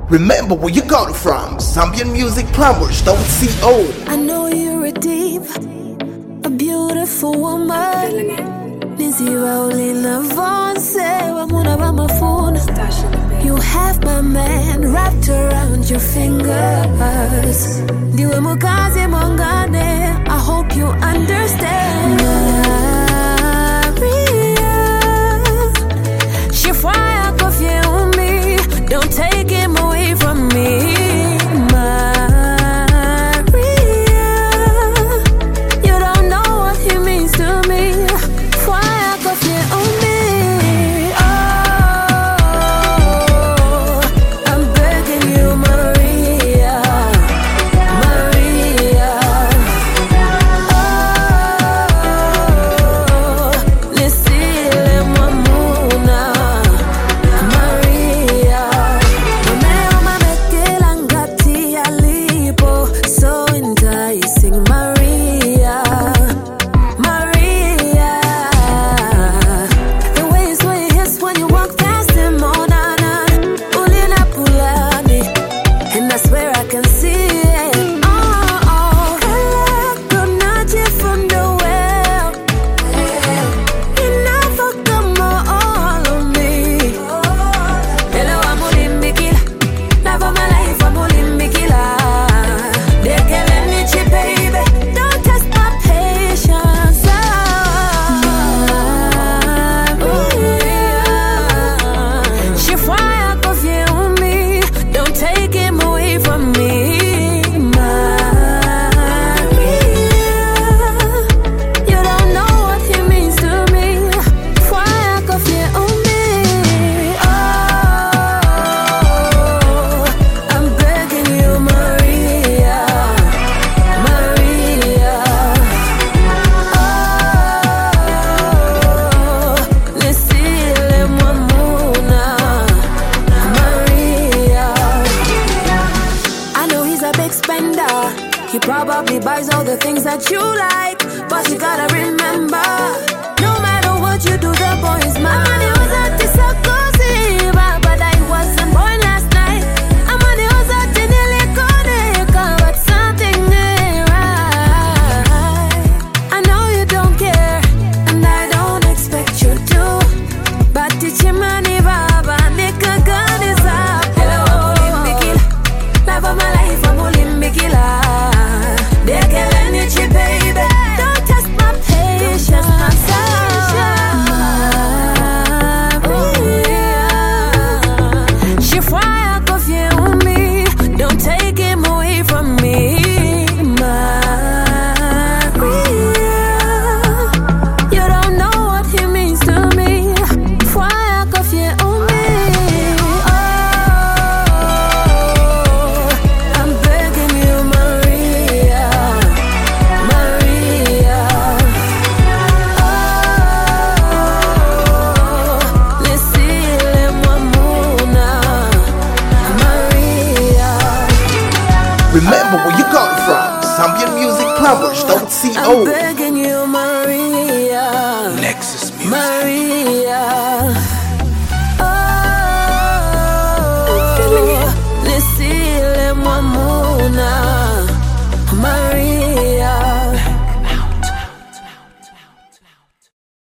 Remember where you got it from. ZambianMusicPlumbers.co. I know you're a deep, a beautiful woman. Nizzy rolling avance, wamuna by my phone. You have my man wrapped around your fingers. Diwe mukazi mongane, I hope you understand. Maria, she fire coffee on me. Don't take him away from me. He probably buys all the things that you like, but you gotta remember, no matter what you do, the boy is mine. Money was at this but I wasn't born last night. Money was at the but something ain't right. I know you don't care, and I don't expect you to, but teach your money, Baba, nigga, gun is up. Hello, I'm Olimbikil, love of my life, I'm Olimbikil. Baby, don't test my patience. She fire coffee on me. Don't take him away from me. Maria, you don't know what he means to me. Fire coffee on me. Oh, I'm begging you, Maria. Remember where you got it from. ZambianMusicPlumbers.co. I'm begging you, Maria. Nexus Music. Maria. Oh, Lucille Mwamuna.